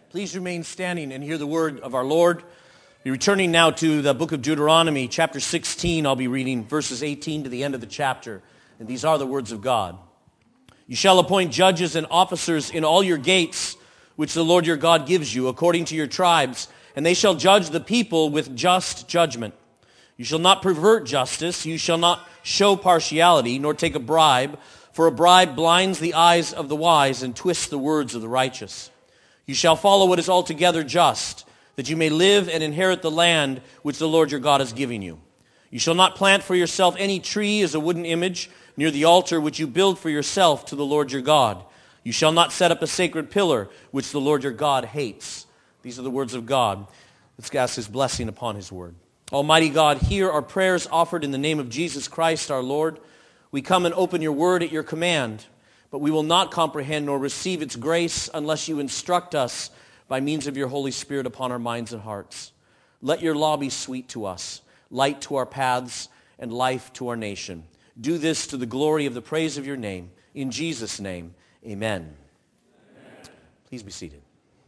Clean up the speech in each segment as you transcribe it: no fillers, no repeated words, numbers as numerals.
Please remain standing and hear the word of our Lord. We're returning now to the book of Deuteronomy, chapter 16. I'll be reading verses 18 to the end of the chapter. And these are the words of God. You shall appoint judges and officers in all your gates, which the Lord your God gives you, according to your tribes, and they shall judge the people with just judgment. You shall not pervert justice, you shall not show partiality, nor take a bribe, for a bribe blinds the eyes of the wise and twists the words of the righteous. You shall follow what is altogether just, that you may live and inherit the land which the Lord your God is giving you. You shall not plant for yourself any tree as a wooden image near the altar which you build for yourself to the Lord your God. You shall not set up a sacred pillar which the Lord your God hates. These are the words of God. Let's ask his blessing upon his word. Almighty God, hear our prayers offered in the name of Jesus Christ our Lord. We come and open your word at your command, but we will not comprehend nor receive its grace unless you instruct us by means of your Holy Spirit upon our minds and hearts. Let your law be sweet to us, light to our paths, and life to our nation. Do this to the glory of the praise of your name. In Jesus' name, amen. Please be seated.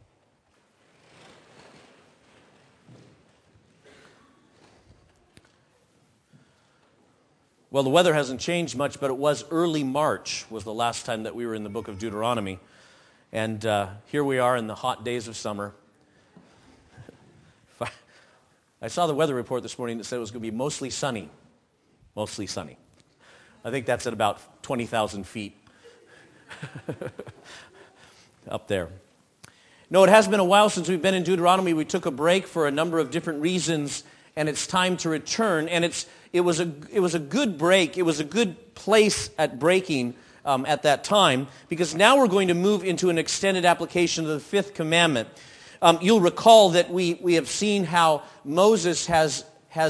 Well, the weather hasn't changed much, but it was early March was the last time that we were in the book of Deuteronomy. And here we are in the hot days of summer. I saw the weather report this morning that said it was going to be mostly sunny. Mostly sunny. I think that's at about 20,000 feet up there. No, it has been a while since we've been in Deuteronomy. We took a break for a number of different reasons, and it's time to return. And it was a good break. It was a good place at breaking at that time, because now we're going to move into an extended application of the fifth commandment. You'll recall that we have seen how Moses has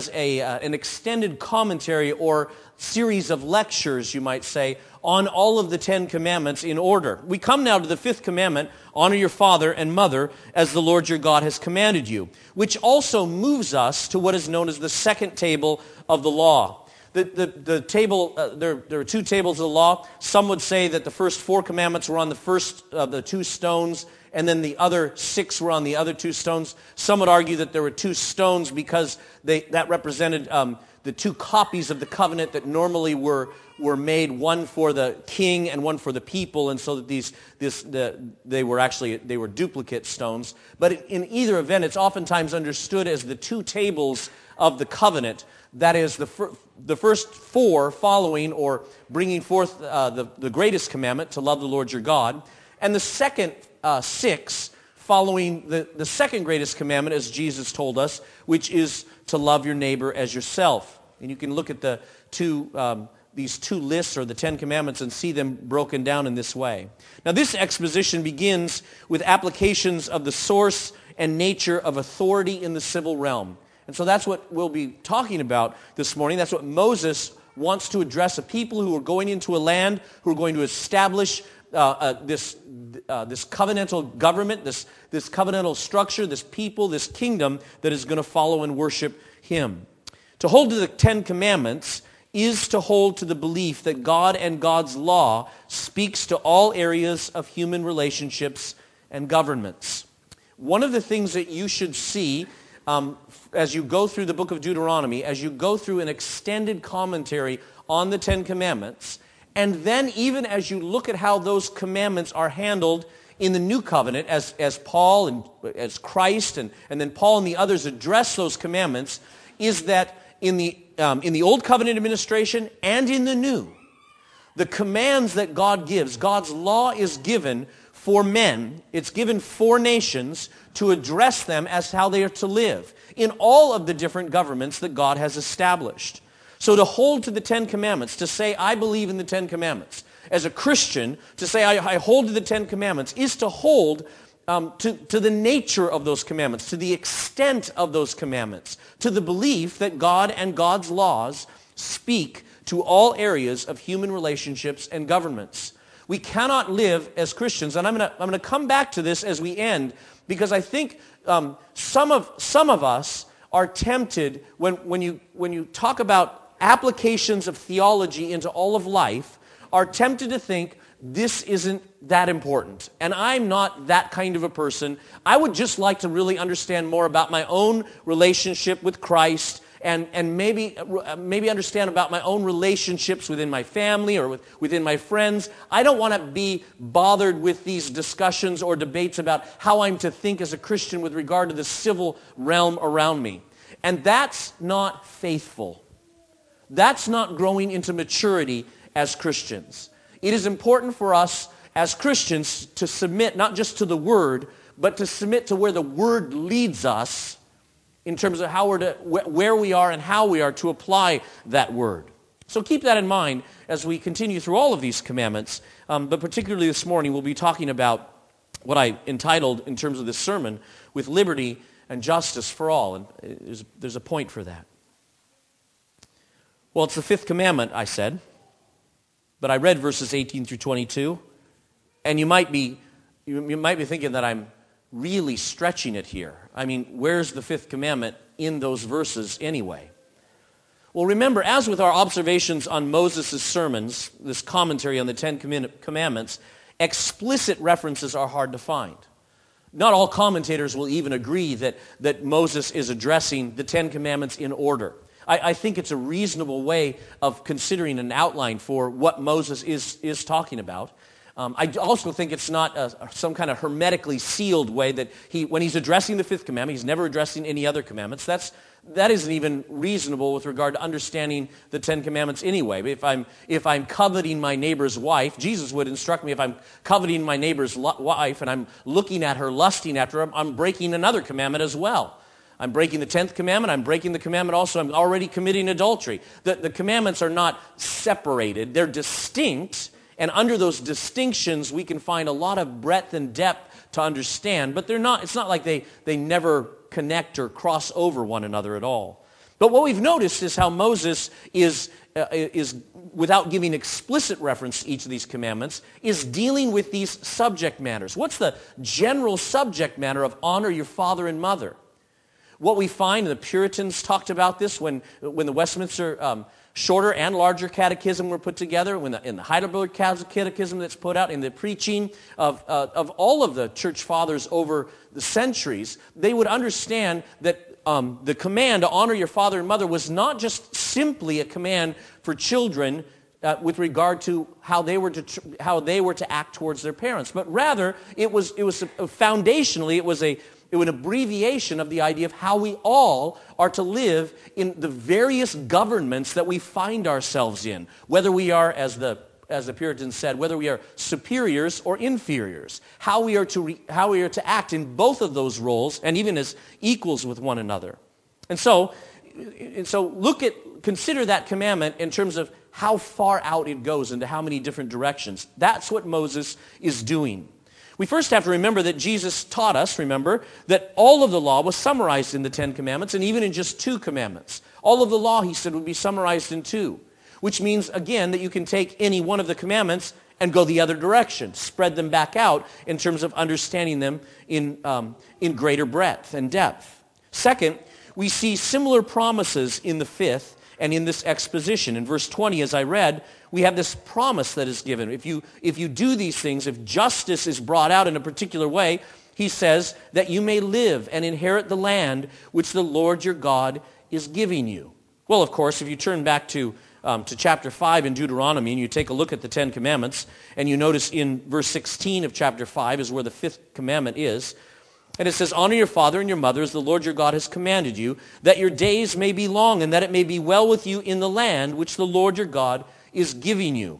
an extended commentary or series of lectures, you might say, on all of the Ten Commandments in order. We come now to the fifth commandment, honor your father and mother as the Lord your God has commanded you, which also moves us to what is known as the second table of the law. The table, there are two tables of the law. Some would say that the first four commandments were on the first of the two stones, and then the other six were on the other two stones. Some would argue that there were two stones because that represented the two copies of the covenant that normally were made, one for the king and one for the people, and so that they were duplicate stones. But in either event, it's oftentimes understood as the two tables of the covenant. That is, the first four following or bringing forth the greatest commandment, to love the Lord your God, and the second six following the second greatest commandment, as Jesus told us, which is to love your neighbor as yourself. And you can look at these two lists, or the Ten Commandments, and see them broken down in this way. Now, this exposition begins with applications of the source and nature of authority in the civil realm. And so that's what we'll be talking about this morning. That's what Moses wants to address a people who are going into a land, who are going to establish this covenantal government, this covenantal structure, this people, this kingdom that is going to follow and worship him. To hold to the Ten Commandments is to hold to the belief that God and God's law speaks to all areas of human relationships and governments. One of the things that you should see as you go through the book of Deuteronomy, as you go through an extended commentary on the Ten Commandments, and then even as you look at how those commandments are handled in the New Covenant, as Paul and as Christ and then Paul and the others address those commandments, is that in the Old Covenant administration and in the New, the commands that God gives, God's law is given for men, it's given for nations to address them as how they are to live in all of the different governments that God has established. So to hold to the Ten Commandments, to say, I believe in the Ten Commandments, as a Christian, to say, I hold to the Ten Commandments, is to hold to the nature of those commandments, to the extent of those commandments, to the belief that God and God's laws speak to all areas of human relationships and governments. We cannot live as Christians, and I'm going to come back to this as we end, because I think some of us are tempted when you talk about applications of theology into all of life, are tempted to think this isn't that important. And I'm not that kind of a person. I would just like to really understand more about my own relationship with Christ and maybe understand about my own relationships within my family or within my friends. I don't want to be bothered with these discussions or debates about how I'm to think as a Christian with regard to the civil realm around me. And that's not faithful. That's not growing into maturity as Christians. It is important for us as Christians to submit not just to the Word, but to submit to where the Word leads us in terms of where we are and how we are to apply that Word. So keep that in mind as we continue through all of these commandments, but particularly this morning we'll be talking about what I entitled in terms of this sermon, with liberty and justice for all, and there's a point for that. Well, it's the fifth commandment, I said. But I read verses 18 through 22, and you might be thinking that I'm really stretching it here. I mean, where's the fifth commandment in those verses anyway? Well, remember, as with our observations on Moses' sermons, this commentary on the Ten Commandments, explicit references are hard to find. Not all commentators will even agree that Moses is addressing the Ten Commandments in order. I think it's a reasonable way of considering an outline for what Moses is talking about. I also think it's not some kind of hermetically sealed way that when he's addressing the fifth commandment, he's never addressing any other commandments. That isn't even reasonable with regard to understanding the Ten Commandments anyway. If I'm coveting my neighbor's wife, Jesus would instruct me if I'm coveting my neighbor's wife and I'm looking at her, lusting after her, I'm breaking another commandment as well. I'm breaking the 10th commandment. I'm breaking the commandment also. I'm already committing adultery. The commandments are not separated. They're distinct. And under those distinctions, we can find a lot of breadth and depth to understand. But it's not like they never connect or cross over one another at all. But what we've noticed is how Moses is without giving explicit reference to each of these commandments, is dealing with these subject matters. What's the general subject matter of honor your father and mother? What we find, and the Puritans talked about this when the Westminster Shorter and Larger Catechism were put together, in the Heidelberg Catechism that's put out, in the preaching of all of the church fathers over the centuries, they would understand that the command to honor your father and mother was not just simply a command for children with regard to how they were to act towards their parents, but rather it was foundationally it was an abbreviation of the idea of how we all are to live in the various governments that we find ourselves in, whether we are, as the Puritans said, whether we are superiors or inferiors, how we are to act in both of those roles, and even as equals with one another. And so consider that commandment in terms of how far out it goes into how many different directions. That's what Moses is doing. We first have to remember that Jesus taught us, that all of the law was summarized in the Ten Commandments and even in just two commandments. All of the law, he said, would be summarized in two, which means, again, that you can take any one of the commandments and go the other direction, spread them back out in terms of understanding them in greater breadth and depth. Second, we see similar promises in the fifth and in this exposition. In verse 20, as I read, we have this promise that is given. If you do these things, if justice is brought out in a particular way, he says that you may live and inherit the land which the Lord your God is giving you. Well, of course, if you turn back to chapter 5 in Deuteronomy and you take a look at the Ten Commandments, and you notice in verse 16 of chapter 5 is where the fifth commandment is, and it says, honor your father and your mother as the Lord your God has commanded you, that your days may be long and that it may be well with you in the land which the Lord your God is giving you.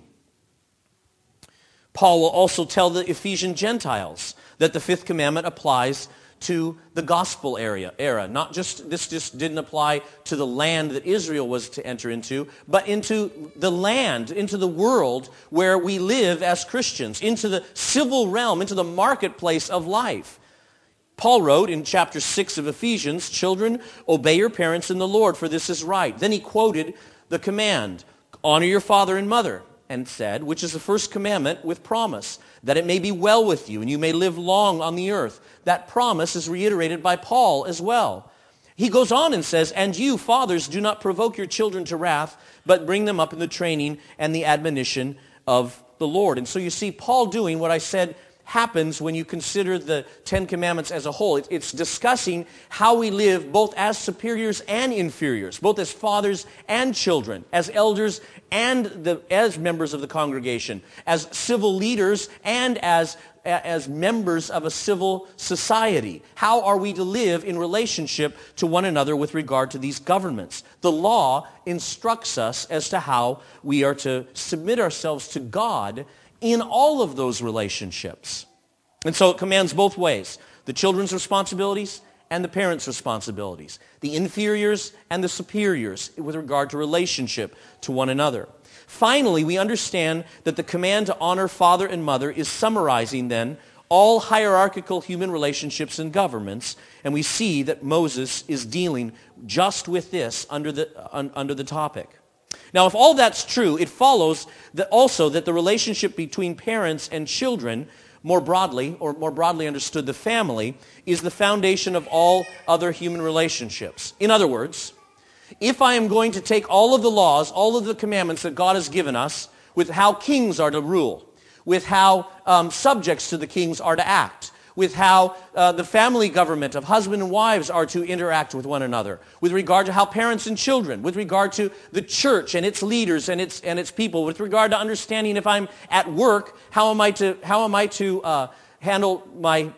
Paul will also tell the Ephesian Gentiles that the fifth commandment applies to the gospel era. This just didn't apply to the land that Israel was to enter into, but into the land, into the world where we live as Christians, into the civil realm, into the marketplace of life. Paul wrote in chapter 6 of Ephesians, children, obey your parents in the Lord, for this is right. Then he quoted the command, honor your father and mother, and said, which is the first commandment with promise, that it may be well with you and you may live long on the earth. That promise is reiterated by Paul as well. He goes on and says, and you, fathers, do not provoke your children to wrath, but bring them up in the training and the admonition of the Lord. And so you see Paul doing what I said happens when you consider the Ten Commandments as a whole. It's discussing how we live both as superiors and inferiors, both as fathers and children, as elders and as members of the congregation, as civil leaders and as members of a civil society. How are we to live in relationship to one another with regard to these governments? The law instructs us as to how we are to submit ourselves to God in all of those relationships. And so it commands both ways, the children's responsibilities and the parents' responsibilities, the inferiors and the superiors with regard to relationship to one another. Finally, we understand that the command to honor father and mother is summarizing then all hierarchical human relationships and governments, and we see that Moses is dealing just with this under the topic. Now, if all that's true, it follows that also that the relationship between parents and children, more broadly, or more broadly understood, the family, is the foundation of all other human relationships. In other words, if I am going to take all of the laws, all of the commandments that God has given us, with how kings are to rule, with how subjects to the kings are to act, with how the family government of husband and wives are to interact with one another, with regard to how parents and children, with regard to the church and its leaders and its people, with regard to understanding if I'm at work, how am I to handle my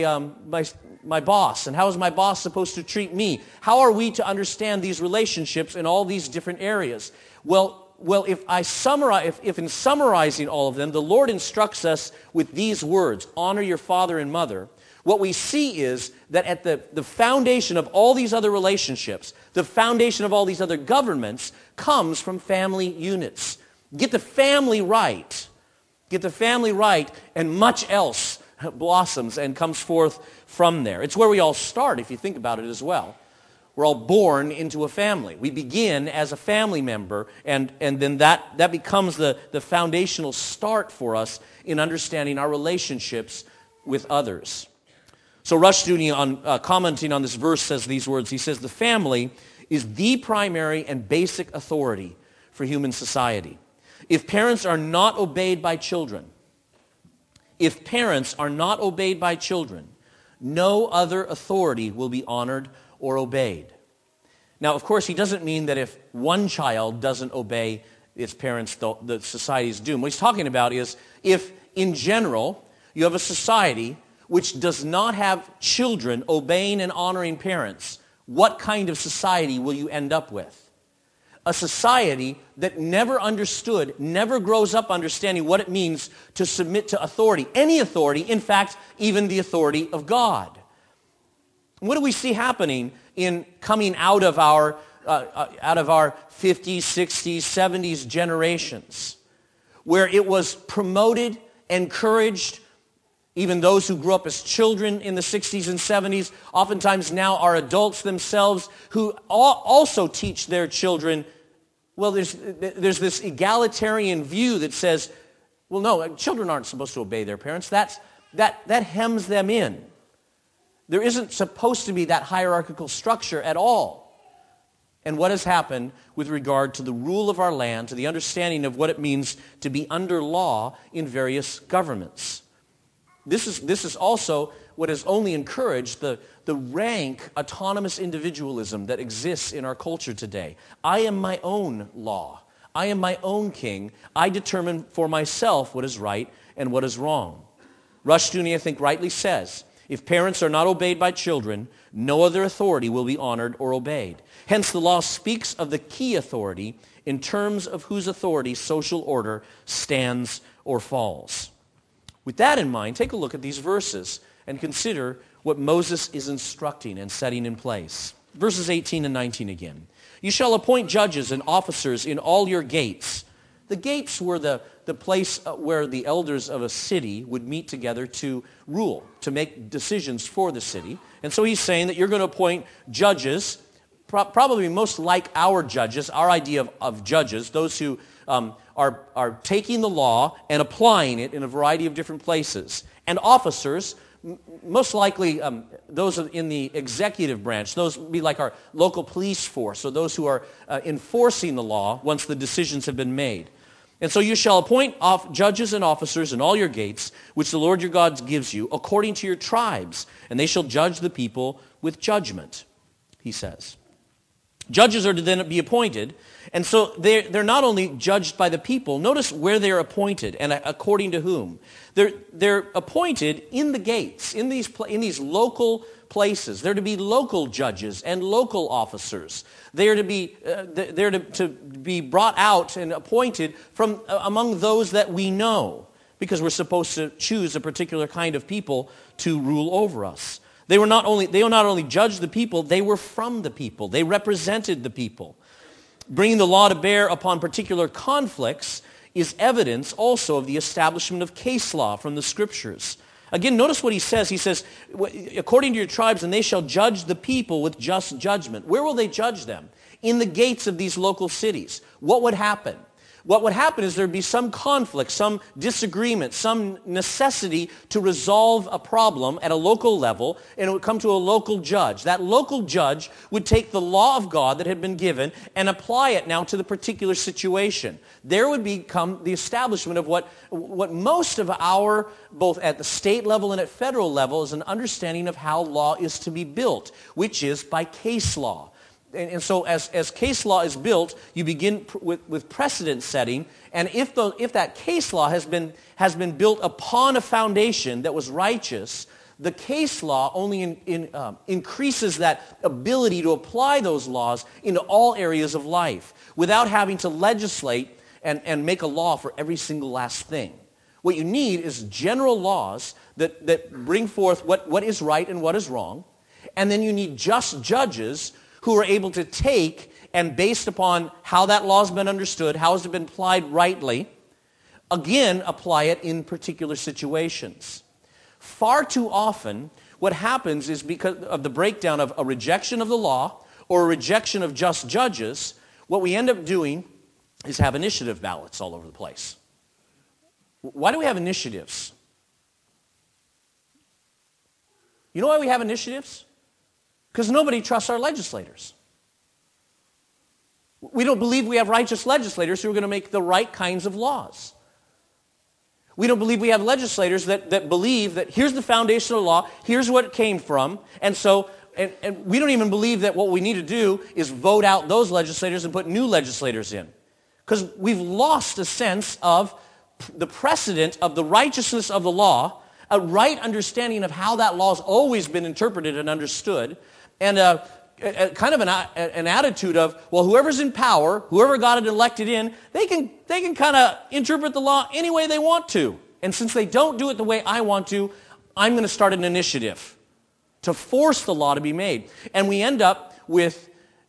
boss, and how is my boss supposed to treat me? How are we to understand these relationships in all these different areas? Well, if in summarizing all of them, the Lord instructs us with these words, honor your father and mother, what we see is that at the foundation of all these other relationships, the foundation of all these other governments, comes from family units. Get the family right. Get the family right, and much else blossoms and comes forth from there. It's where we all start, if you think about it as well. We're all born into a family. We begin as a family member, and then that becomes the foundational start for us in understanding our relationships with others. So Rushdoony, on commenting on this verse, says these words. He says, the family is the primary and basic authority for human society. If parents are not obeyed by children, no other authority will be honored or obeyed. Now, of course, he doesn't mean that if one child doesn't obey its parents, the society is doomed. What he's talking about is if, in general, you have a society which does not have children obeying and honoring parents, what kind of society will you end up with? A society that never understood, never grows up understanding what it means to submit to authority. Any authority, in fact, even the authority of God. What do we see happening in coming out of our 50s, 60s, 70s generations, where it was promoted, encouraged, even those who grew up as children in the 60s and 70s, oftentimes now are adults themselves who also teach their children, well, there's this egalitarian view that says, well, no, children aren't supposed to obey their parents. That hems them in. There isn't supposed to be that hierarchical structure at all. And what has happened with regard to the rule of our land, to the understanding of what it means to be under law in various governments. This is also what has only encouraged the rank autonomous individualism that exists in our culture today. I am my own law. I am my own king. I determine for myself what is right and what is wrong. Rushdoony, I think, rightly says, if parents are not obeyed by children, no other authority will be honored or obeyed. Hence, the law speaks of the key authority in terms of whose authority social order stands or falls. With that in mind, take a look at these verses and consider what Moses is instructing and setting in place. Verses 18 and 19 again. You shall appoint judges and officers in all your gates. The gates were the place where the elders of a city would meet together to rule, to make decisions for the city. And so he's saying that you're going to appoint judges, probably most like our judges, our idea of judges, those who are taking the law and applying it in a variety of different places. And officers, most likely those in the executive branch, those would be like our local police force, or those who are enforcing the law once the decisions have been made. And so you shall appoint judges and officers in all your gates, which the Lord your God gives you, according to your tribes, and they shall judge the people with judgment, he says. Judges are to then be appointed, and so they're not only judged by the people. Notice where they're appointed and according to whom. They're appointed in the gates, in these local places. They're to be local judges and local officers. They are to be brought out and appointed from among those that we know, because we're supposed to choose a particular kind of people to rule over us. They not only judged the people, they were from the people. They represented the people. Bringing the law to bear upon particular conflicts is evidence also of the establishment of case law from the Scriptures. Again, notice what he says. He says, according to your tribes, and they shall judge the people with just judgment. Where will they judge them? In the gates of these local cities. What would happen? What would happen is there would be some conflict, some disagreement, some necessity to resolve a problem at a local level, and it would come to a local judge. That local judge would take the law of God that had been given and apply it now to the particular situation. There would become the establishment of what most of our, both at the state level and at federal level, is an understanding of how law is to be built, which is by case law. And so as case law is built, you begin with precedent setting, and if that case law has been built upon a foundation that was righteous, the case law only increases that ability to apply those laws into all areas of life without having to legislate and make a law for every single last thing. What you need is general laws that bring forth what is right and what is wrong, and then you need just judges who are able to take and, based upon how that law has been understood, how has it been applied rightly, again, apply it in particular situations. Far too often, what happens is because of the breakdown of a rejection of the law or a rejection of just judges, what we end up doing is have initiative ballots all over the place. Why do we have initiatives? You know why we have initiatives? Because nobody trusts our legislators. We don't believe we have righteous legislators who are going to make the right kinds of laws. We don't believe we have legislators that believe that here's the foundational law, here's what it came from, and we don't even believe that what we need to do is vote out those legislators and put new legislators in. Because we've lost a sense of the precedent of the righteousness of the law, a right understanding of how that law has always been interpreted and understood, and kind of an attitude of, well, whoever's in power, whoever got it elected in, they can kind of interpret the law any way they want to. And since they don't do it the way I want to, I'm going to start an initiative to force the law to be made. And we end up with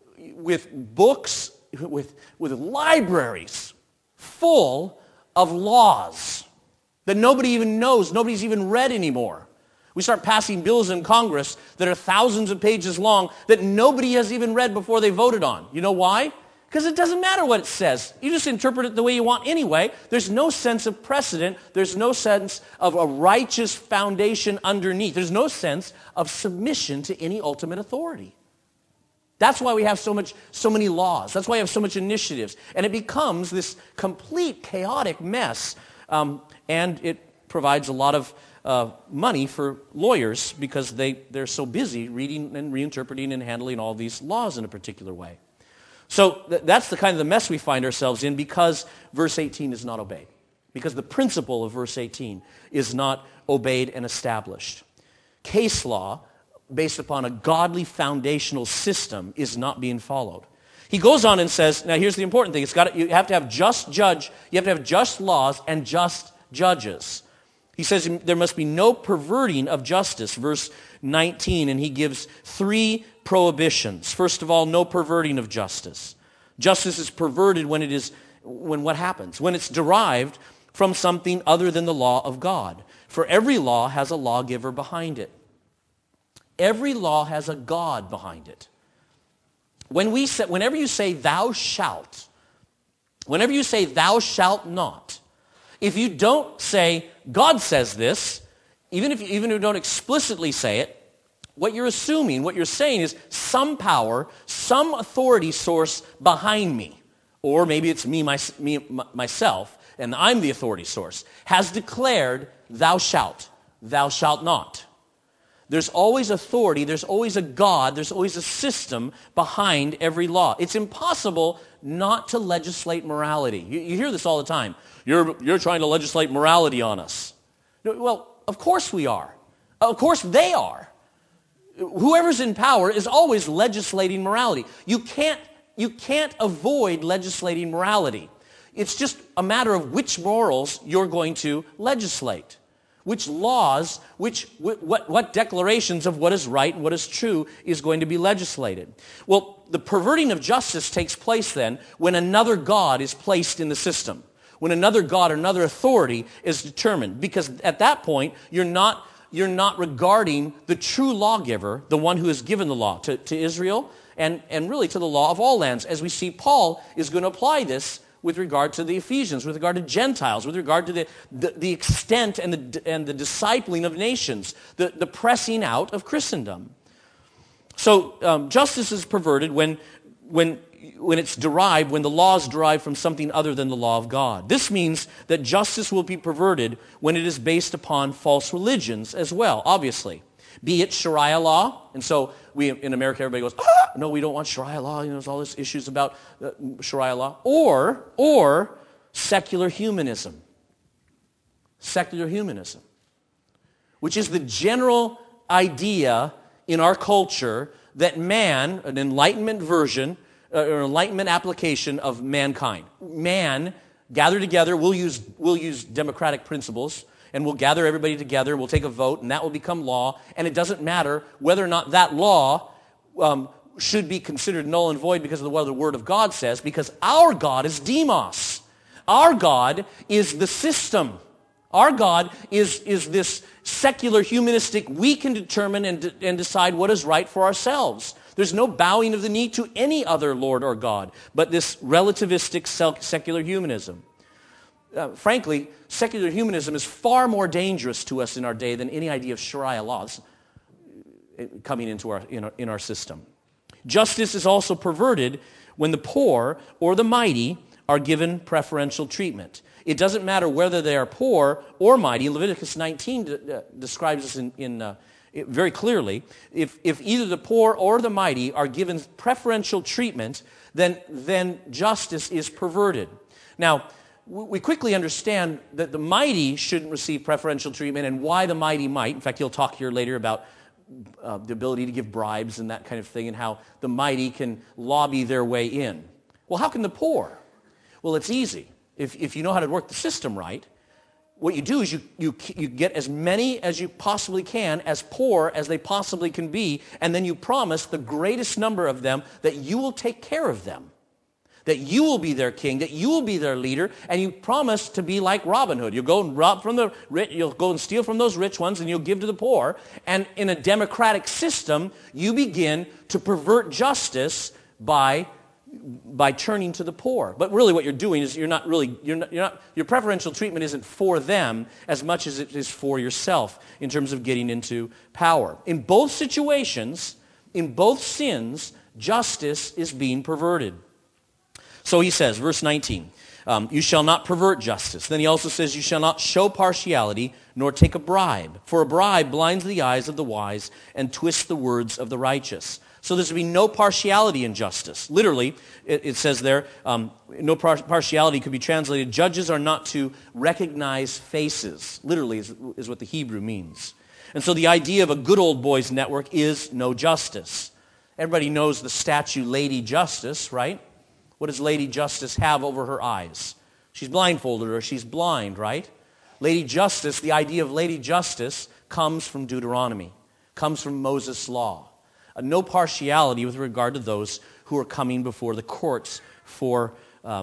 books, with libraries full of laws that nobody even knows, nobody's even read anymore. We start passing bills in Congress that are thousands of pages long that nobody has even read before they voted on. You know why? Because it doesn't matter what it says. You just interpret it the way you want anyway. There's no sense of precedent. There's no sense of a righteous foundation underneath. There's no sense of submission to any ultimate authority. That's why we have so many laws. That's why we have so much initiatives. And it becomes this complete chaotic mess. And it provides a lot of money for lawyers because they're so busy reading and reinterpreting and handling all these laws in a particular way. So that's the kind of the mess we find ourselves in because verse 18 is not obeyed. Because the principle of verse 18 is not obeyed and established. Case law, based upon a godly foundational system, is not being followed. He goes on and says, now here's the important thing. You have to have just judge, you have to have just laws and just judges. He says there must be no perverting of justice, verse 19, and he gives 3 prohibitions. First of all, no perverting of justice. Justice is perverted when what happens? When it's derived from something other than the law of God. For every law has a lawgiver behind it. Every law has a God behind it. Whenever you say thou shalt, whenever you say thou shalt not, if you don't say God says this, even if you don't explicitly say it, what you're assuming, what you're saying is some power, some authority source behind me, or maybe it's me myself, and I'm the authority source, has declared, thou shalt not. There's always authority, there's always a God, there's always a system behind every law. It's impossible not to legislate morality. You hear this all the time. You're trying to legislate morality on us. Well, of course we are. Of course they are. Whoever's in power is always legislating morality. You can't avoid legislating morality. It's just a matter of which morals you're going to legislate. Which laws, what declarations of what is right and what is true is going to be legislated. Well, the perverting of justice takes place then when another God is placed in the system. When another God or another authority is determined. Because at that point, you're not regarding the true lawgiver, the one who has given the law to Israel and really to the law of all lands. As we see, Paul is going to apply this with regard to the Ephesians, with regard to Gentiles, with regard to the extent and the discipling of nations, the pressing out of Christendom. So justice is perverted when it's derived, when the law is derived from something other than the law of God. This means that justice will be perverted when it is based upon false religions as well, obviously. Be it Sharia law, and so in America everybody goes, no, we don't want Sharia law. There's all these issues about Sharia law. Or secular humanism. Secular humanism, which is the general idea in our culture that man, an Enlightenment version, or Enlightenment application of mankind. Man, gather together, we'll use democratic principles, and we'll gather everybody together, we'll take a vote, and that will become law, and it doesn't matter whether or not that law should be considered null and void because of what the Word of God says, because our God is demos. Our God is the system. Our God is this secular humanistic, we can determine and decide what is right for ourselves. There's no bowing of the knee to any other Lord or God, but this relativistic secular humanism. Frankly, secular humanism is far more dangerous to us in our day than any idea of Sharia laws coming into our system. Justice is also perverted when the poor or the mighty are given preferential treatment. It doesn't matter whether they are poor or mighty. Leviticus 19 describes this very clearly. If either the poor or the mighty are given preferential treatment, then justice is perverted. Now, we quickly understand that the mighty shouldn't receive preferential treatment and why the mighty might. In fact, he'll talk here later about the ability to give bribes and that kind of thing and how the mighty can lobby their way in. Well, how can the poor? Well, it's easy. If you know how to work the system right, what you do is you get as many as you possibly can, as poor as they possibly can be, and then you promise the greatest number of them that you will take care of them, that you will be their king, that you will be their leader, and you promise to be like Robin Hood. You'll go and rob from the rich, you'll go and steal from those rich ones, and you'll give to the poor. And in a democratic system, you begin to pervert justice by turning to the poor. But really what you're doing is your preferential treatment isn't for them as much as it is for yourself in terms of getting into power. In both situations, in both sins, justice is being perverted. So he says, verse 19, you shall not pervert justice. Then he also says, you shall not show partiality, nor take a bribe. For a bribe blinds the eyes of the wise and twists the words of the righteous. So there's to be no partiality in justice. Literally, it says there, no partiality could be translated, judges are not to recognize faces. Literally is what the Hebrew means. And so the idea of a good old boys network is no justice. Everybody knows the statue Lady Justice, right? What does Lady Justice have over her eyes? She's blindfolded or she's blind, right? Lady Justice, the idea of Lady Justice comes from Deuteronomy, comes from Moses' law. No partiality with regard to those who are coming before the courts for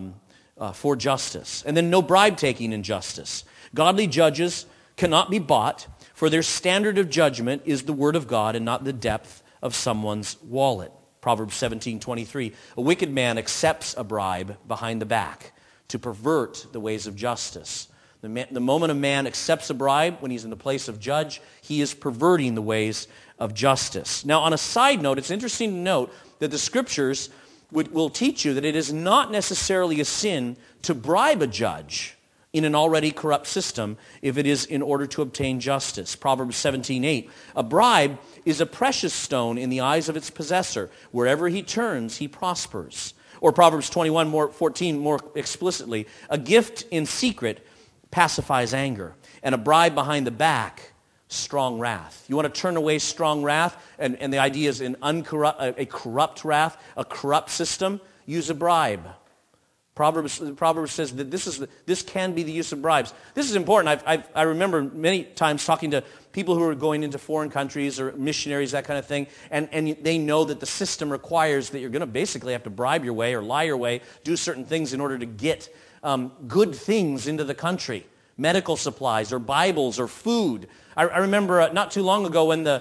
justice. And then no bribe-taking in justice. Godly judges cannot be bought, for their standard of judgment is the word of God and not the depth of someone's wallet. Proverbs 17:23. A wicked man accepts a bribe behind the back to pervert the ways of justice. The moment a man accepts a bribe when he's in the place of judge, he is perverting the ways of justice. Now, on a side note, it's interesting to note that the Scriptures will teach you that it is not necessarily a sin to bribe a judge. in an already corrupt system if it is in order to obtain justice. Proverbs 17:8. A bribe is a precious stone in the eyes of its possessor. Wherever he turns, he prospers. Or Proverbs 21:14 more explicitly. A gift in secret pacifies anger, and a bribe behind the back, strong wrath. You want to turn away strong wrath, and the idea is a corrupt wrath, a corrupt system, use a bribe. Proverbs says that this can be the use of bribes. This is important. I remember many times talking to people who are going into foreign countries or missionaries, that kind of thing, and they know that the system requires that you're going to basically have to bribe your way or lie your way, do certain things in order to get good things into the country, medical supplies or Bibles or food. I remember not too long ago when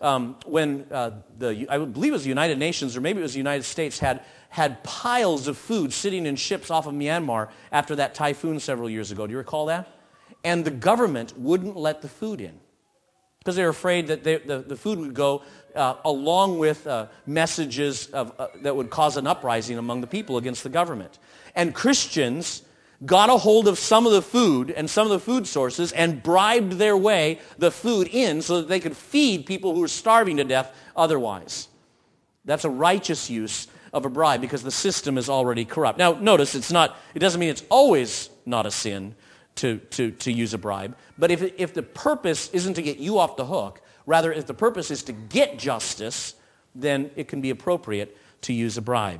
I believe it was the United Nations or maybe it was the United States had piles of food sitting in ships off of Myanmar after that typhoon several years ago. Do you recall that? And the government wouldn't let the food in because they were afraid that the food would go along with messages that would cause an uprising among the people against the government. And Christians got a hold of some of the food and some of the food sources and bribed their way the food in so that they could feed people who were starving to death otherwise. That's a righteous use of a bribe because the system is already corrupt. Now, notice it doesn't mean it's always not a sin to use a bribe, but if the purpose isn't to get you off the hook, rather if the purpose is to get justice, then it can be appropriate to use a bribe.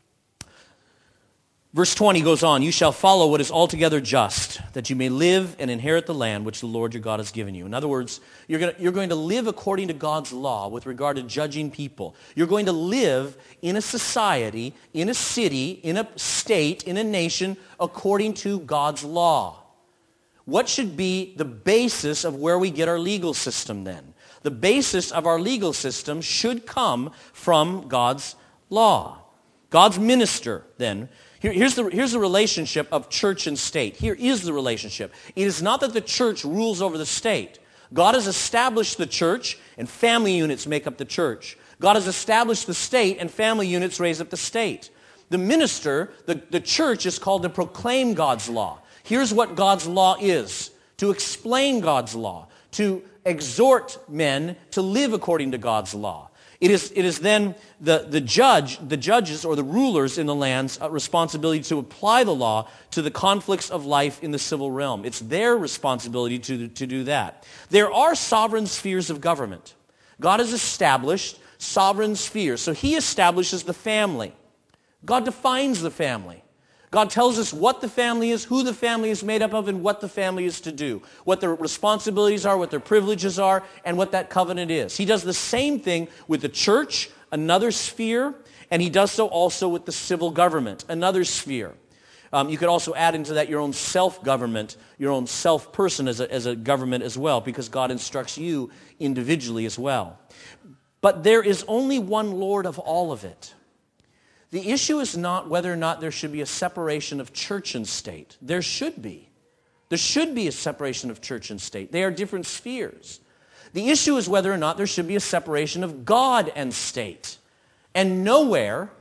Verse 20 goes on, you shall follow what is altogether just, that you may live and inherit the land which the Lord your God has given you. In other words, you're going to live according to God's law with regard to judging people. You're going to live in a society, in a city, in a state, in a nation, according to God's law. What should be the basis of where we get our legal system then? The basis of our legal system should come from God's law. God's minister, then. Here's the relationship of church and state. Here is the relationship. It is not that the church rules over the state. God has established the church, and family units make up the church. God has established the state, and family units raise up the state. The minister, the church, is called to proclaim God's law. Here's what God's law is: to explain God's law, to exhort men to live according to God's law. It is then the judges or the rulers in the land's responsibility to apply the law to the conflicts of life in the civil realm. It's their responsibility to do that. There are sovereign spheres of government. God has established sovereign spheres. So he establishes the family. God defines the family. God tells us what the family is, who the family is made up of, and what the family is to do, what their responsibilities are, what their privileges are, and what that covenant is. He does the same thing with the church, another sphere, and he does so also with the civil government, another sphere. You could also add into that your own self-government, your own self-person as a government as well, because God instructs you individually as well. But there is only one Lord of all of it. The issue is not whether or not there should be a separation of church and state. There should be. There should be a separation of church and state. They are different spheres. The issue is whether or not there should be a separation of God and state. And nowhere,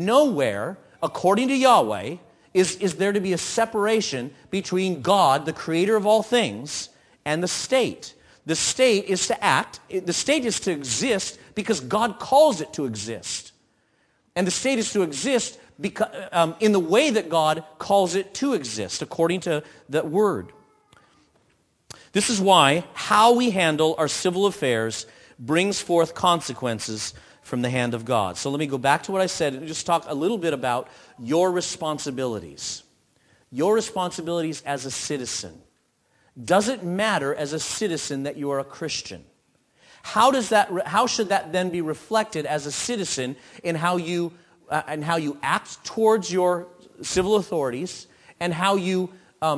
according to Yahweh, is there to be a separation between God, the creator of all things, and the state. The state is to act. The state is to exist because God calls it to exist. And the state is to exist because, in the way that God calls it to exist, according to that word. This is why how we handle our civil affairs brings forth consequences from the hand of God. So let me go back to what I said and just talk a little bit about your responsibilities. Your responsibilities as a citizen. Does it matter as a citizen that you are a Christian? How should that then be reflected as a citizen in how you act towards your civil authorities, and how you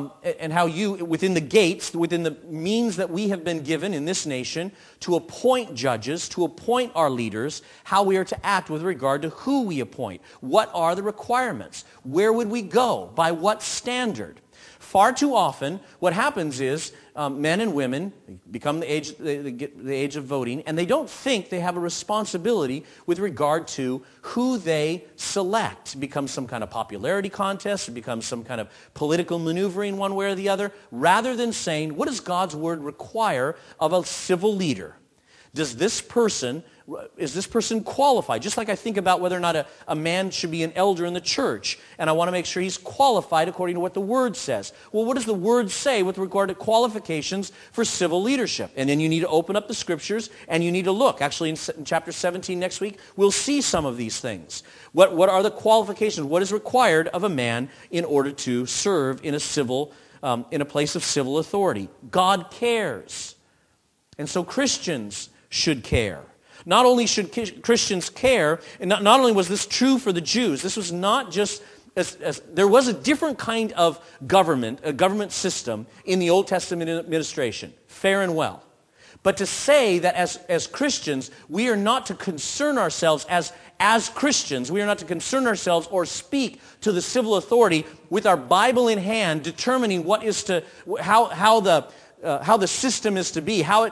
within the gates, within the means that we have been given in this nation to appoint judges, to appoint our leaders, how we are to act with regard to who we appoint? What are the requirements? Where would we go? By what standard? Far too often, what happens is men and women become they get the age of voting, and they don't think they have a responsibility with regard to who they select. It becomes some kind of popularity contest. It becomes some kind of political maneuvering one way or the other, rather than saying, what does God's word require of a civil leader? Is this person qualified? Just like I think about whether or not a man should be an elder in the church, and I want to make sure he's qualified according to what the Word says. Well, what does the Word say with regard to qualifications for civil leadership? And then you need to open up the Scriptures, and you need to look. Actually, in chapter 17 next week, we'll see some of these things. What are the qualifications? What is required of a man in order to serve in a place of civil authority? God cares. And so Christians should care. Not only should Christians care, and not only was this true for the Jews, this was not just, there was a different kind of government, a government system in the Old Testament administration, fair and well. But to say that as Christians, we are not to concern ourselves as Christians, we are not to concern ourselves or speak to the civil authority with our Bible in hand, determining what is how the system is to be, how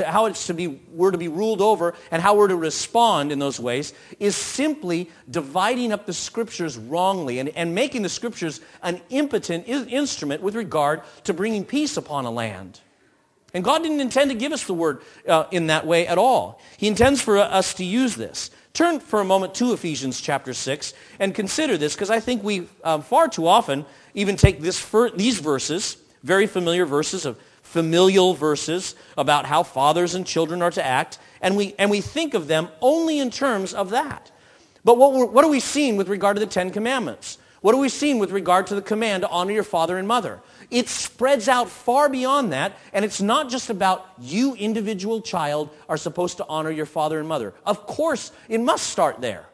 we're to be ruled over, and how we're to respond in those ways, is simply dividing up the Scriptures wrongly and making the Scriptures an impotent instrument with regard to bringing peace upon a land. And God didn't intend to give us the Word in that way at all. He intends for us to use this. Turn for a moment to Ephesians chapter 6 and consider this, because I think we far too often even take these verses, very familiar verses of familial verses about how fathers and children are to act, and we think of them only in terms of that. But what are we seeing with regard to the Ten Commandments? What are we seeing with regard to the command to honor your father and mother? It spreads out far beyond that, and it's not just about you, individual child, are supposed to honor your father and mother. Of course, it must start there.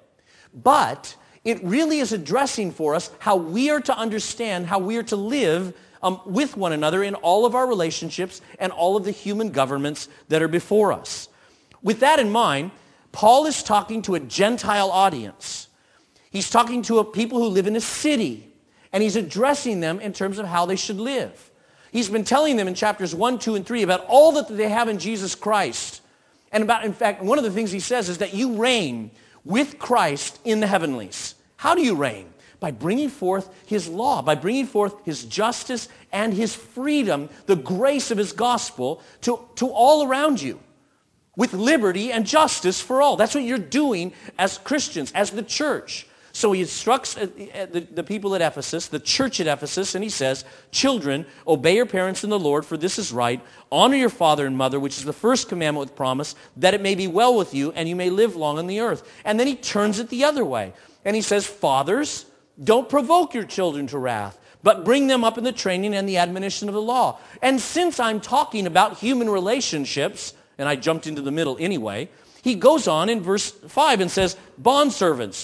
But it really is addressing for us how we are to understand, how we are to live with one another in all of our relationships and all of the human governments that are before us. With that in mind, Paul is talking to a Gentile audience. He's talking to people who live in a city, and he's addressing them in terms of how they should live. He's been telling them in chapters 1, 2, and 3 about all that they have in Jesus Christ. And in fact, one of the things he says is that you reign with Christ in the heavenlies. How do you reign? By bringing forth his law, by bringing forth his justice and his freedom, the grace of his gospel to all around you, with liberty and justice for all. That's what you're doing as Christians, as the church. So he instructs the people at Ephesus, the church at Ephesus, and he says, children, obey your parents in the Lord, for this is right. Honor your father and mother, which is the first commandment with promise, that it may be well with you and you may live long on the earth. And then he turns it the other way. And he says, fathers, don't provoke your children to wrath, but bring them up in the training and the admonition of the law. And since I'm talking about human relationships, and I jumped into the middle anyway, he goes on in verse 5 and says, bondservants,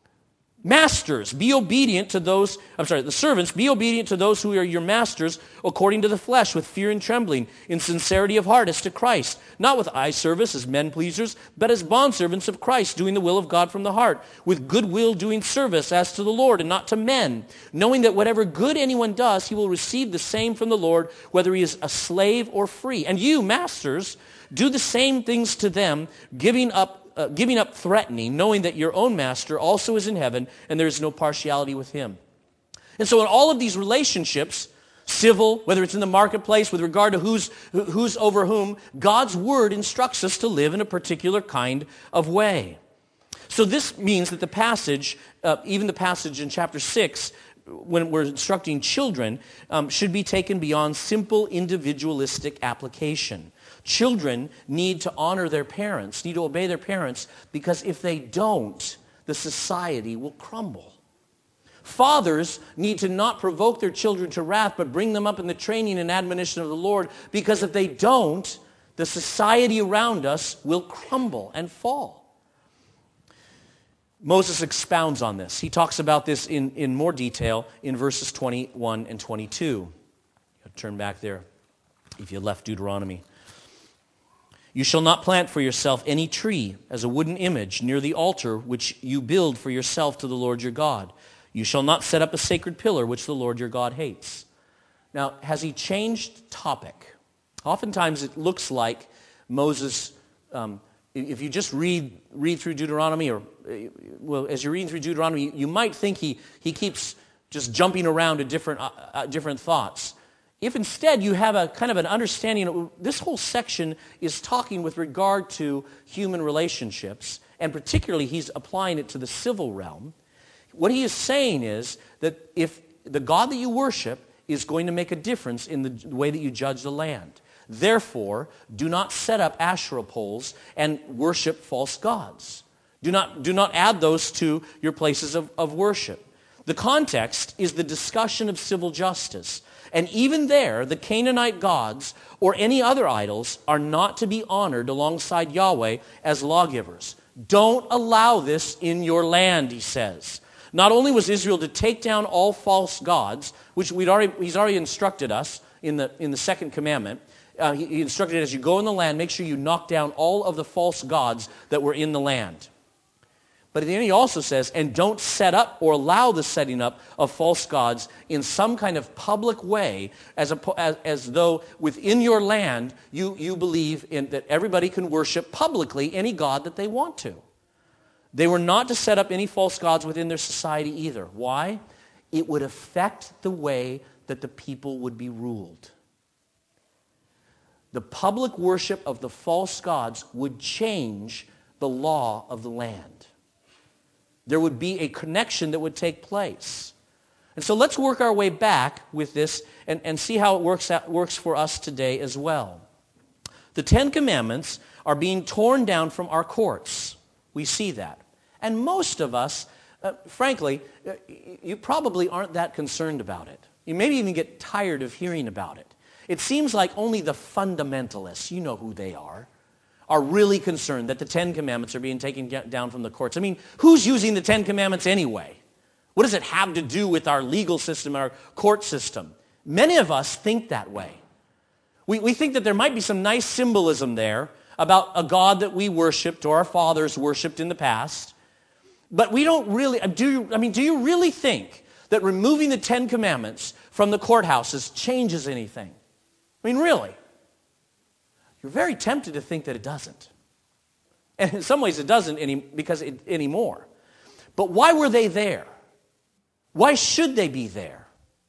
masters, be obedient to those, the servants, be obedient to those who are your masters according to the flesh, with fear and trembling, in sincerity of heart as to Christ, not with eye service as men pleasers, but as bondservants of Christ, doing the will of God from the heart, with good will doing service as to the Lord and not to men, knowing that whatever good anyone does, he will receive the same from the Lord, whether he is a slave or free. And you, masters, do the same things to them, giving up threatening, knowing that your own master also is in heaven, and there is no partiality with him. And so in all of these relationships, civil, whether it's in the marketplace, with regard to who's over whom, God's word instructs us to live in a particular kind of way. So this means that the passage, even the passage in chapter 6, when we're instructing children, should be taken beyond simple individualistic application. Children need to honor their parents, need to obey their parents, because if they don't, the society will crumble. Fathers need to not provoke their children to wrath, but bring them up in the training and admonition of the Lord, because if they don't, the society around us will crumble and fall. Moses expounds on this. He talks about this in more detail in verses 21 and 22. Turn back there if you left Deuteronomy. You shall not plant for yourself any tree as a wooden image near the altar which you build for yourself to the Lord your God. You shall not set up a sacred pillar which the Lord your God hates. Now, has he changed topic? Oftentimes it looks like Moses, if you just read through Deuteronomy, or as you're reading through Deuteronomy, you might think he keeps just jumping around to different thoughts. If instead you have a kind of an understanding of this whole section is talking with regard to human relationships, and particularly he's applying it to the civil realm, what he is saying is that if the God that you worship is going to make a difference in the way that you judge the land. Therefore, do not set up Asherah poles and worship false gods. Do not add those to your places of worship. The context is the discussion of civil justice. And even there, the Canaanite gods or any other idols are not to be honored alongside Yahweh as lawgivers. Don't allow this in your land, he says. Not only was Israel to take down all false gods, which he's already instructed us in the second commandment. He instructed as you go in the land, make sure you knock down all of the false gods that were in the land. But at the end he also says, and don't set up or allow the setting up of false gods in some kind of public way, as though within your land you believe that everybody can worship publicly any god that they want to. They were not to set up any false gods within their society either. Why? It would affect the way that the people would be ruled. The public worship of the false gods would change the law of the land. There would be a connection that would take place. And so let's work our way back with this and see how it works for us today as well. The Ten Commandments are being torn down from our courts. We see that. And most of us, frankly, you probably aren't that concerned about it. You maybe even get tired of hearing about it. It seems like only the fundamentalists, you know who they are really concerned that the Ten Commandments are being taken down from the courts. I mean, who's using the Ten Commandments anyway? What does it have to do with our legal system, our court system? Many of us think that way. We think that there might be some nice symbolism there about a God that we worshipped or our fathers worshipped in the past. But we don't really, do you really think that removing the Ten Commandments from the courthouses changes anything? I mean, really? You're very tempted to think that it doesn't. And in some ways it doesn't anymore. But why were they there? Why should they be there?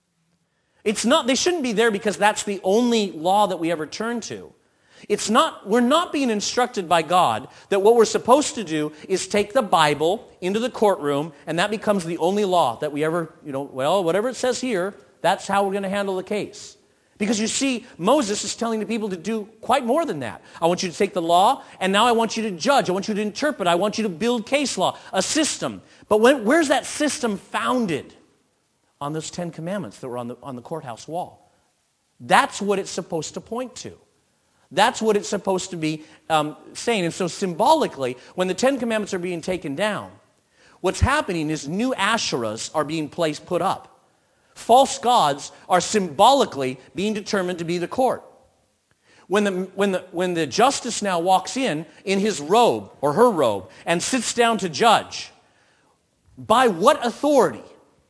They shouldn't be there because that's the only law that we ever turn to. We're not being instructed by God that what we're supposed to do is take the Bible into the courtroom and that becomes the only law that we ever, whatever it says here, that's how we're going to handle the case. Because you see, Moses is telling the people to do quite more than that. I want you to take the law, and now I want you to judge. I want you to interpret. I want you to build case law, a system. But where's that system founded? On those Ten Commandments that were on the courthouse wall. That's what it's supposed to point to. That's what it's supposed to be saying. And so symbolically, when the Ten Commandments are being taken down, what's happening is new Asherahs are being put up. False gods are symbolically being determined to be the court. When the justice now walks in his robe or her robe and sits down to judge, by what authority?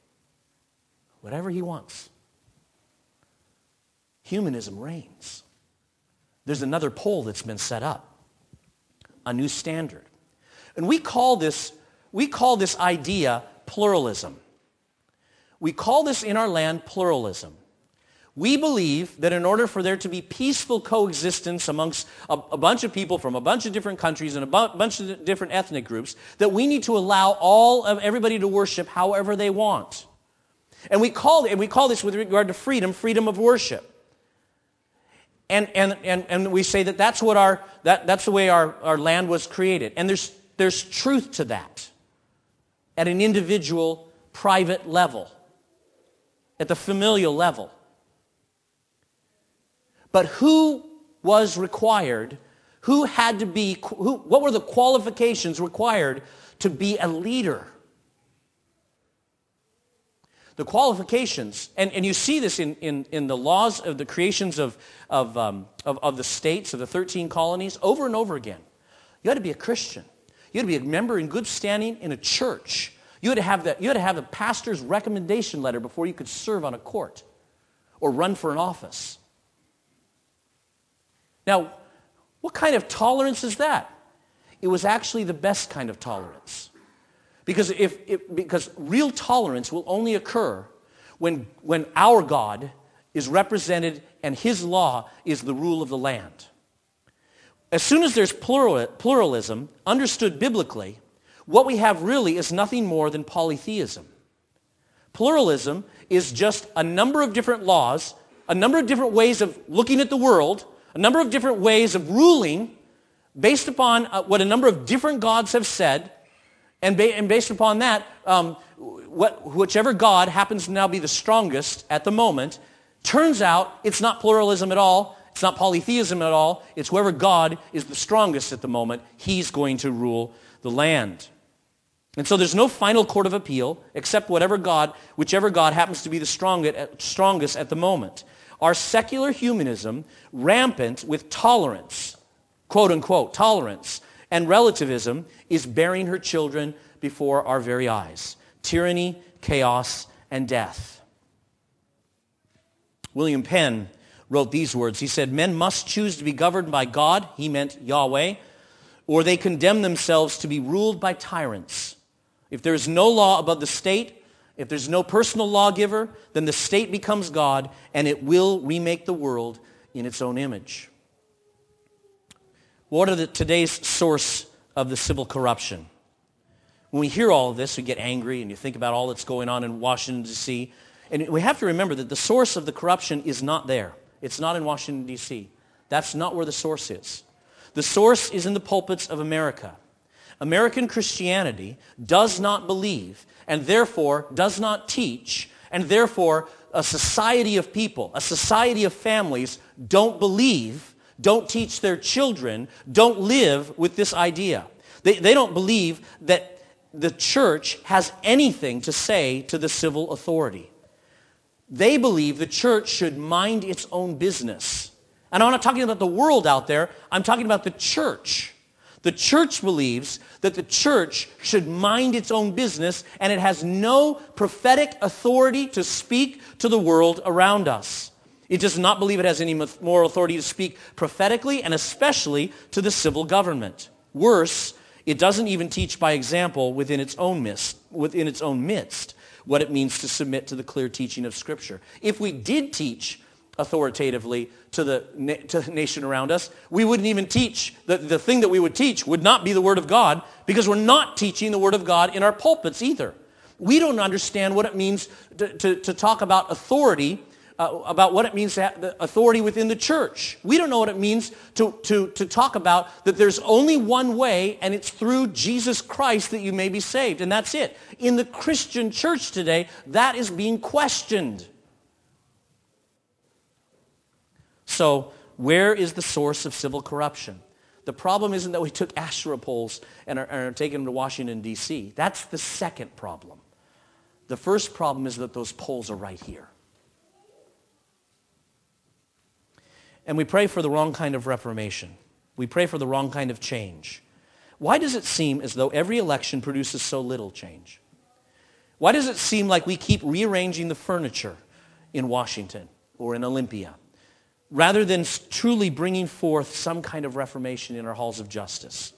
Whatever he wants. Humanism reigns. There's another pole that's been set up, a new standard. And we call this idea pluralism. We call this in our land pluralism. We believe that in order for there to be peaceful coexistence amongst a bunch of people from a bunch of different countries and a bunch of different ethnic groups, that we need to allow everybody to worship however they want. And we call this with regard to freedom of worship. And we say that's what that's the way our land was created. And there's truth to that at an individual, private level, at the familial level. But who was required? What were the qualifications required to be a leader? The qualifications, and you see this in the laws of the creations of the states, of the 13 colonies, over and over again. You had to be a Christian. You had to be a member in good standing in a church. You had to have the pastor's recommendation letter before you could serve on a court. or run for an office. Now, what kind of tolerance is that? It was actually the best kind of tolerance. Because because real tolerance will only occur when our God is represented and his law is the rule of the land. As soon as there's pluralism, understood biblically, what we have really is nothing more than polytheism. Pluralism is just a number of different laws, a number of different ways of looking at the world, a number of different ways of ruling based upon what a number of different gods have said, and based upon that, whichever God happens to now be the strongest at the moment, turns out it's not pluralism at all, it's not polytheism at all, it's whoever God is the strongest at the moment, he's going to rule the land. And so there's no final court of appeal except whichever God happens to be the strongest at the moment. Our secular humanism, rampant with tolerance, quote unquote, tolerance, and relativism, is bearing her children before our very eyes. Tyranny, chaos, and death. William Penn wrote these words. He said, "Men must choose to be governed by God," he meant Yahweh, "or they condemn themselves to be ruled by tyrants. If there is no law above the state, if there's no personal lawgiver, then the state becomes God, and it will remake the world in its own image." What are today's source of the civil corruption? When we hear all of this, we get angry, and you think about all that's going on in Washington, D.C., and we have to remember that the source of the corruption is not there. It's not in Washington, D.C. That's not where the source is. The source is in the pulpits of America. American Christianity does not believe, and therefore does not teach, and therefore a society of people, a society of families don't believe, don't teach their children, don't live with this idea. They don't believe that the church has anything to say to the civil authority. They believe the church should mind its own business. And I'm not talking about the world out there, I'm talking about the church. The church believes that the church should mind its own business, and it has no prophetic authority to speak to the world around us. It does not believe it has any moral authority to speak prophetically, and especially to the civil government. Worse, it doesn't even teach by example within its own midst what it means to submit to the clear teaching of Scripture. If we did teach authoritatively to the nation around us, we wouldn't even teach. The thing that we would teach would not be the Word of God, because we're not teaching the Word of God in our pulpits either. We don't understand what it means to talk about authority, about what it means to have the authority within the church. We don't know what it means to talk about that there's only one way, and it's through Jesus Christ that you may be saved, and that's it. In the Christian church today, that is being questioned. So, where is the source of civil corruption? The problem isn't that we took Asherah poles and are taking them to Washington, D.C. That's the second problem. The first problem is that those poles are right here. And we pray for the wrong kind of reformation. We pray for the wrong kind of change. Why does it seem as though every election produces so little change? Why does it seem like we keep rearranging the furniture in Washington or in Olympia, rather than truly bringing forth some kind of reformation in our halls of justice?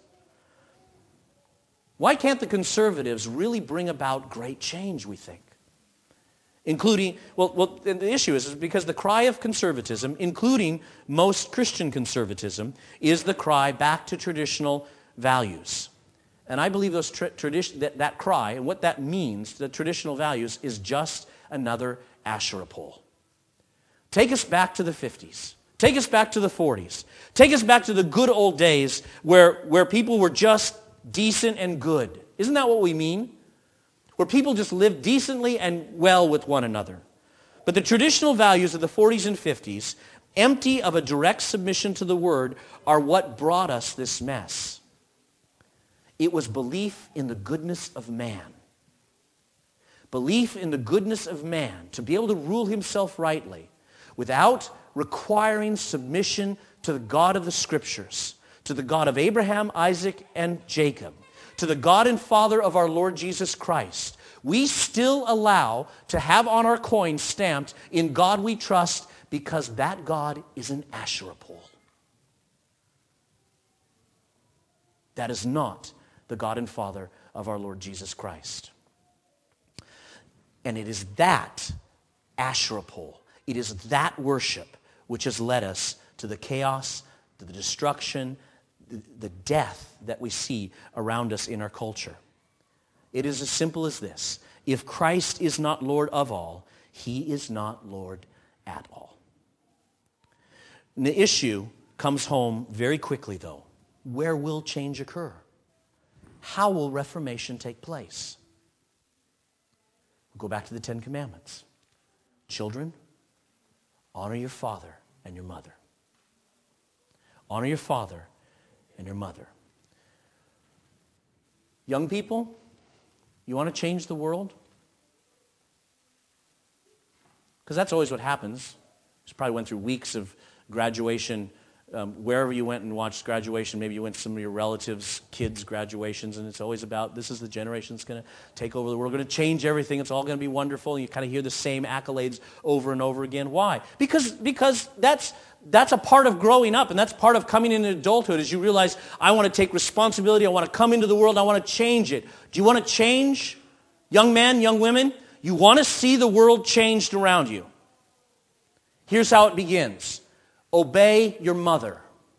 Why can't the conservatives really bring about great change, we think? Including, the issue is because the cry of conservatism, including most Christian conservatism, is the cry back to traditional values. And I believe that cry, and what that means, the traditional values, is just another Asherah pole. Take us back to the 50s. Take us back to the 40s. Take us back to the good old days where people were just decent and good. Isn't that what we mean? Where people just lived decently and well with one another. But the traditional values of the 40s and 50s, empty of a direct submission to the Word, are what brought us this mess. It was belief in the goodness of man. Belief in the goodness of man to be able to rule himself rightly, without requiring submission to the God of the Scriptures, to the God of Abraham, Isaac, and Jacob, to the God and Father of our Lord Jesus Christ, We still allow to have on our coin stamped, "In God we trust," because that God is an Asherah pole. That is not the God and Father of our Lord Jesus Christ. And it is that Asherah pole, it is that worship which has led us to the chaos, to the destruction, the death that we see around us in our culture. It is as simple as this. If Christ is not Lord of all, he is not Lord at all. And the issue comes home very quickly, though. Where will change occur? How will reformation take place? We'll go back to the Ten Commandments. Children, honor your father and your mother. Honor your father and your mother. Young people, you want to change the world? Because that's always what happens. You probably went through weeks of graduation. Wherever you went and watched graduation, maybe you went to some of your relatives' kids' graduations, and it's always about, this is the generation that's going to take over the world, going to change everything, it's all going to be wonderful, and you kind of hear the same accolades over and over again. Why? Because that's a part of growing up, and that's part of coming into adulthood, is you realize, I want to take responsibility, I want to come into the world, I want to change it. Do you want to change? Young men, young women, you want to see the world changed around you. Here's how it begins. Obey your mother.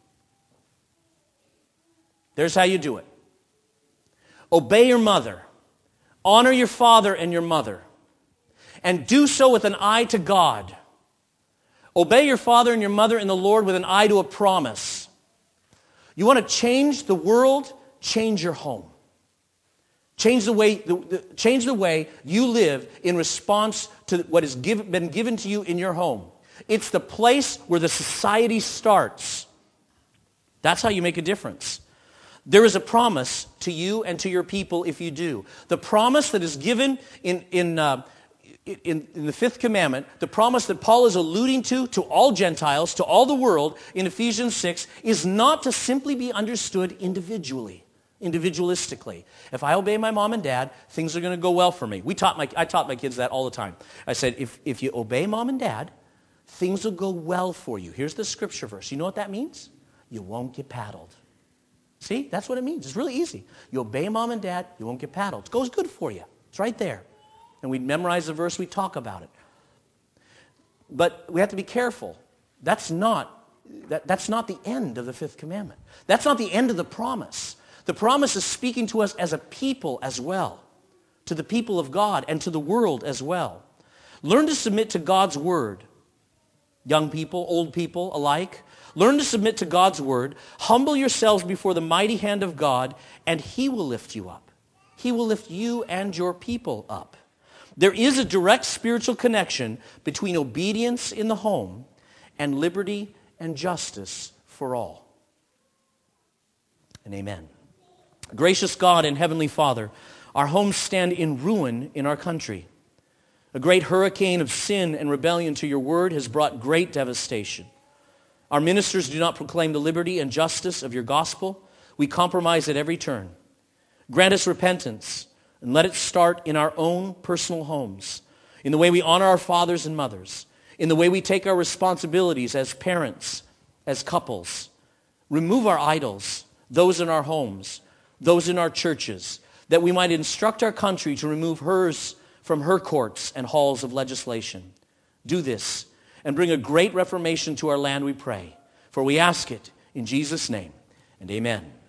There's how you do it. Obey your mother. Honor your father and your mother. And do so with an eye to God. Obey your father and your mother in the Lord with an eye to a promise. You want to change the world? Change your home. Change the way you live in response to what has been given to you in your home. It's the place where the society starts. That's how you make a difference. There is a promise to you and to your people if you do. The promise that is given in the fifth commandment, the promise that Paul is alluding to all Gentiles, to all the world in Ephesians 6, is not to simply be understood individualistically. If I obey my mom and dad, things are going to go well for me. I taught my kids that all the time. I said, if you obey mom and dad, things will go well for you. Here's the scripture verse. You know what that means? You won't get paddled. See, that's what it means. It's really easy. You obey mom and dad, you won't get paddled. It goes good for you. It's right there. And we memorize the verse, we talk about it. But we have to be careful. That's not the end of the fifth commandment. That's not the end of the promise. The promise is speaking to us as a people as well, to the people of God and to the world as well. Learn to submit to God's word. Young people, old people alike, learn to submit to God's word. Humble yourselves before the mighty hand of God, and he will lift you up. He will lift you and your people up. There is a direct spiritual connection between obedience in the home and liberty and justice for all. And amen. Gracious God and Heavenly Father, our homes stand in ruin in our country. A great hurricane of sin and rebellion to your word has brought great devastation. Our ministers do not proclaim the liberty and justice of your gospel. We compromise at every turn. Grant us repentance and let it start in our own personal homes, in the way we honor our fathers and mothers, in the way we take our responsibilities as parents, as couples. Remove our idols, those in our homes, those in our churches, that we might instruct our country to remove hers from her courts and halls of legislation. Do this and bring a great reformation to our land, we pray. For we ask it in Jesus' name, and amen.